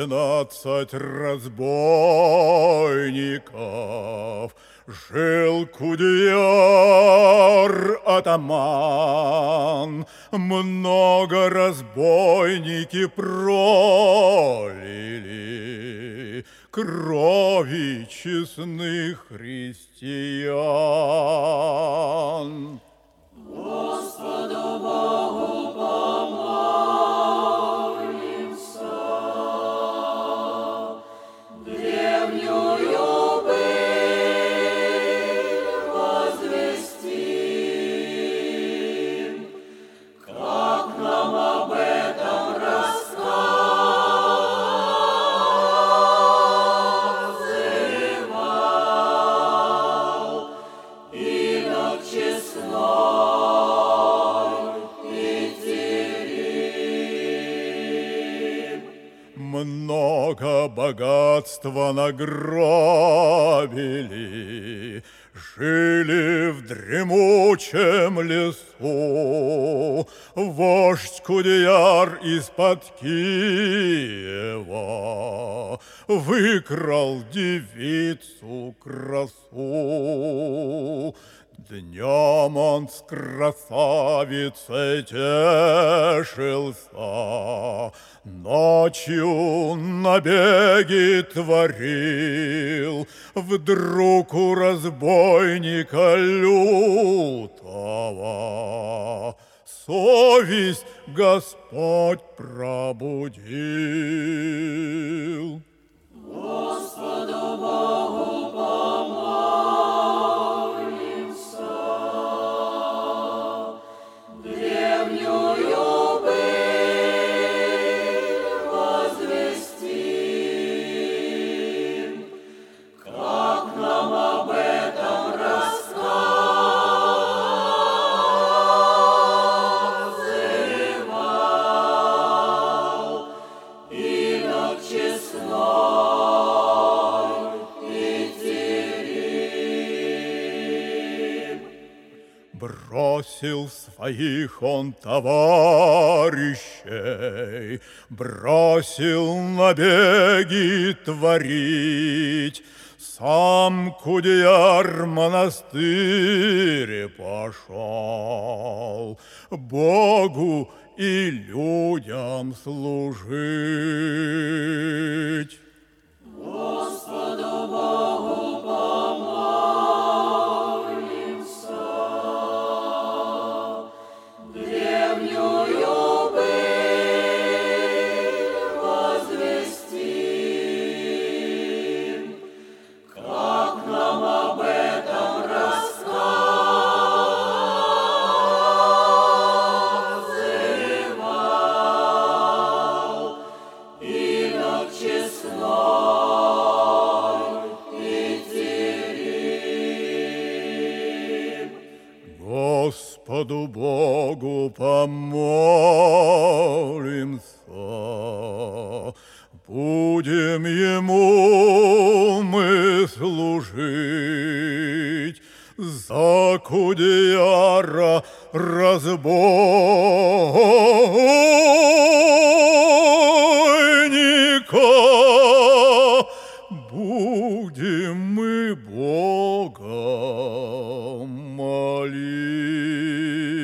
12 разбойников жил Кудеяр-атаман. Много разбойники пролили крови честных христиан. Господу Богу помолимся, древнюю быль возвестим, как нам об этом рассказывал инок честной. Много богатства награбили, жили в дремучем лесу. Вождь Кудеяр из-под Киева выкрал девицу красу. Днем он с красавицей тешился, ночью набеги творил. Вдруг у разбойника лютого совесть Господь пробудил. Господу Богу помолимся, древнюю быль возвестим, как нам об этом рассказывал инок честной. Бросил своих он товарищей, бросил набеги творить. Сам Кудеяр в монастырь пошел, Богу и людям служить. Господу Богу помолимся, древнюю быль возвестим, как нам об этом рассказывал инок честной. Господу Богу помолимся, будем Ему мы служить. За Кудеяра разбойника будем мы Бога молить.